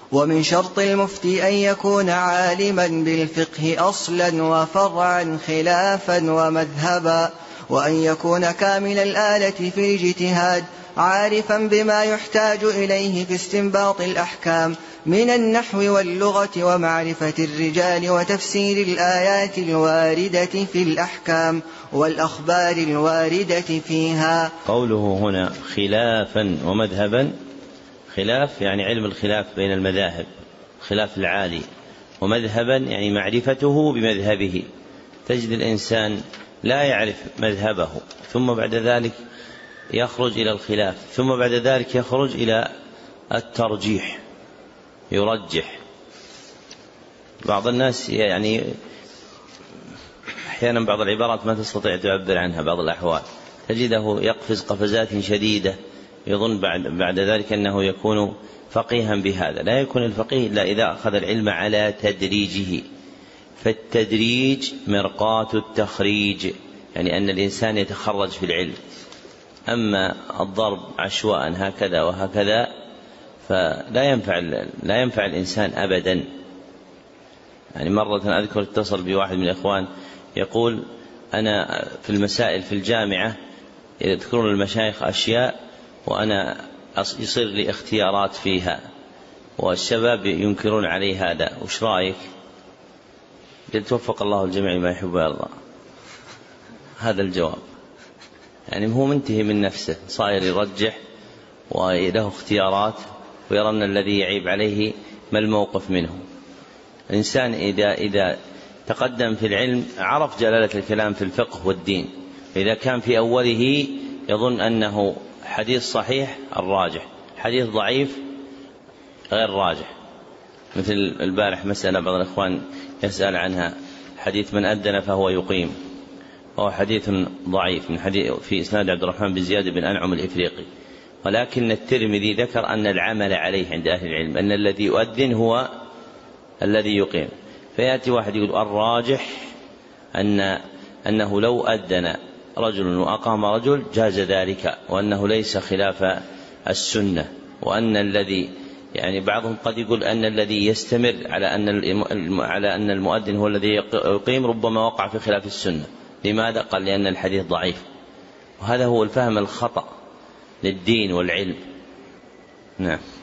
ومن شرط المفتي أن يكون عالما بالفقه أصلا وفرعا خلافا ومذهبا، وأن يكون كامل الآلة في الاجتهاد، عارفا بما يحتاج إليه في استنباط الأحكام من النحو واللغة ومعرفة الرجال وتفسير الآيات الواردة في الأحكام والأخبار الواردة فيها. قوله هنا خلافا ومذهبا، خلاف يعني علم الخلاف بين المذاهب، خلاف العالي، ومذهبا يعني معرفته بمذهبه. تجد الإنسان لا يعرف مذهبه ثم بعد ذلك يخرج إلى الخلاف، ثم بعد ذلك يخرج إلى الترجيح، يرجح. بعض الناس يعني أحيانا بعض العبارات ما تستطيع تعبر عنها، بعض الأحوال تجده يقفز قفزات شديدة، يظن بعد ذلك أنه يكون فقيها بهذا. لا يكون الفقيه إلا إذا أخذ العلم على تدريجه، فالتدريج مرقاة التخريج، يعني أن الإنسان يتخرج في العلم. أما الضرب عشواء هكذا وهكذا فلا ينفع الإنسان أبدا. يعني مرة أذكر اتصل بواحد من الإخوان يقول أنا في المسائل في الجامعة يذكرون المشايخ أشياء وأنا يصير لي اختيارات فيها، والشباب ينكرون علي هذا، وش رأيك؟ قلت وفق الله الجميع ما يحب ويرضى. هذا الجواب. يعني هو منتهي من نفسه، صاير يرجح وله اختيارات ويرى أن الذي يعيب عليه ما الموقف منه. الإنسان إذا تقدم في العلم عرف جلالة الكلام في الفقه والدين، إذا كان في أوله يظن أنه حديث صحيح الراجح، حديث ضعيف غير راجح. مثل البارح مسألة بعض الإخوان يسأل عنها، حديث من أذن فهو يقيم، وهو حديث ضعيف من حديث في إسناد عبد الرحمن بن زياد بن أنعم الإفريقي، ولكن الترمذي ذكر أن العمل عليه عند أهل العلم أن الذي يؤذن هو الذي يقيم. فيأتي واحد يقول الراجح أنه لو أذن رجل وأقام رجل جاز ذلك، وأنه ليس خلاف السنة، وأن الذي يعني بعضهم قد يقول أن الذي يستمر على أن المؤذن هو الذي يقيم ربما وقع في خلاف السنة. لماذا؟ قال لأن الحديث ضعيف. وهذا هو الفهم الخطأ للدين والعلم. نعم.